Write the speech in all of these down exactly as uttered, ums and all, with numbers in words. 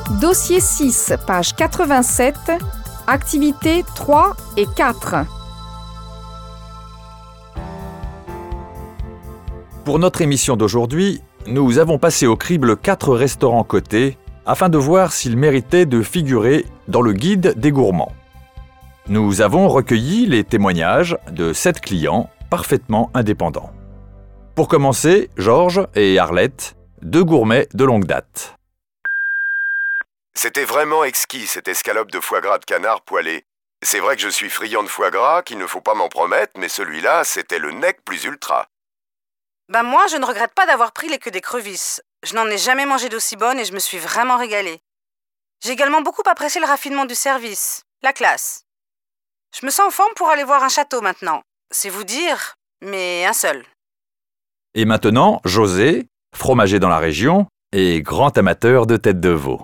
Dossier six, page quatre-vingt-sept, activités trois et quatre. Pour notre émission d'aujourd'hui, nous avons passé au crible quatre restaurants cotés afin de voir s'ils méritaient de figurer dans le guide des gourmands. Nous avons recueilli les témoignages de sept clients parfaitement indépendants. Pour commencer, Georges et Arlette, deux gourmets de longue date. C'était vraiment exquis, cette escalope de foie gras de canard poêlé. C'est vrai que je suis friand de foie gras, qu'il ne faut pas m'en promettre, mais celui-là, c'était le nec plus ultra. Ben moi, je ne regrette pas d'avoir pris les queues d'écrevisses. Je n'en ai jamais mangé d'aussi bonne et je me suis vraiment régalée. J'ai également beaucoup apprécié le raffinement du service, la classe. Je me sens en forme pour aller voir un château maintenant. C'est vous dire, mais un seul. Et maintenant, José, fromager dans la région et grand amateur de tête de veau.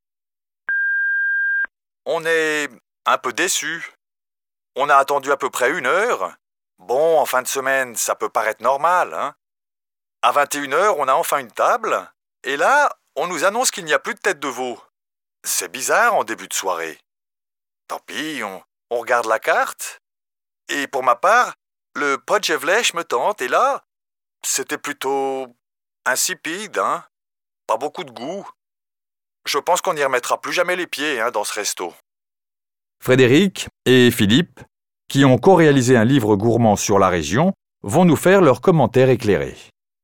On est un peu déçus. On a attendu à peu près une heure. Bon, en fin de semaine, ça peut paraître normal, hein. À vingt et une heures, on a enfin une table. Et là, on nous annonce qu'il n'y a plus de tête de veau. C'est bizarre en début de soirée. Tant pis, on, on regarde la carte. Et pour ma part, le podjevlech me tente. Et là, c'était plutôt insipide, hein. Pas beaucoup de goût. Je pense qu'on n'y remettra plus jamais les pieds, hein, dans ce resto. Frédéric et Philippe, qui ont co-réalisé un livre gourmand sur la région, vont nous faire leurs commentaires éclairés.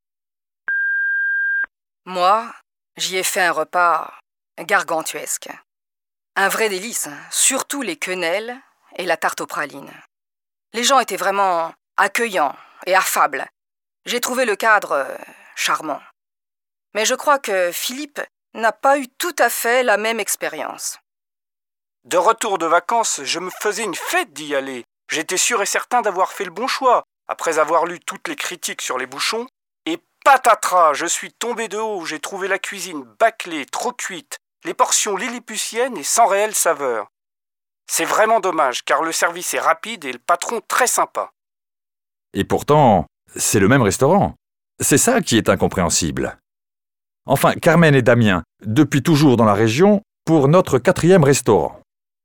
Moi, j'y ai fait un repas gargantuesque. Un vrai délice, surtout les quenelles et la tarte aux pralines. Les gens étaient vraiment accueillants et affables. J'ai trouvé le cadre euh, charmant. Mais je crois que Philippe n'a pas eu tout à fait la même expérience. De retour de vacances, je me faisais une fête d'y aller. J'étais sûr et certain d'avoir fait le bon choix, après avoir lu toutes les critiques sur les bouchons. Et patatras, je suis tombé de haut, j'ai trouvé la cuisine bâclée, trop cuite, les portions lilliputiennes et sans réelle saveur. C'est vraiment dommage, car le service est rapide et le patron très sympa. Et pourtant, c'est le même restaurant. C'est ça qui est incompréhensible. Enfin, Carmen et Damien, depuis toujours dans la région, pour notre quatrième restaurant.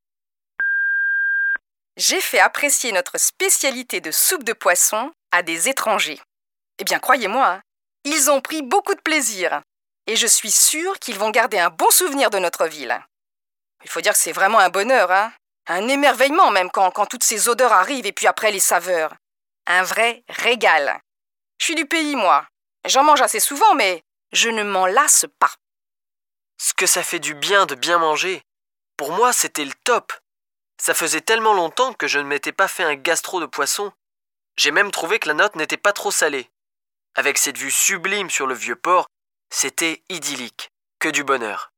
J'ai fait apprécier notre spécialité de soupe de poisson à des étrangers. Eh bien, croyez-moi, hein, ils ont pris beaucoup de plaisir. Et je suis sûre qu'ils vont garder un bon souvenir de notre ville. Il faut dire que c'est vraiment un bonheur, hein. Un émerveillement même quand, quand toutes ces odeurs arrivent et puis après les saveurs. Un vrai régal. Je suis du pays, moi. J'en mange assez souvent, mais je ne m'en lasse pas. Ce que ça fait du bien de bien manger. Pour moi, c'était le top. Ça faisait tellement longtemps que je ne m'étais pas fait un gastro de poisson. J'ai même trouvé que la note n'était pas trop salée. Avec cette vue sublime sur le vieux port, c'était idyllique. Que du bonheur.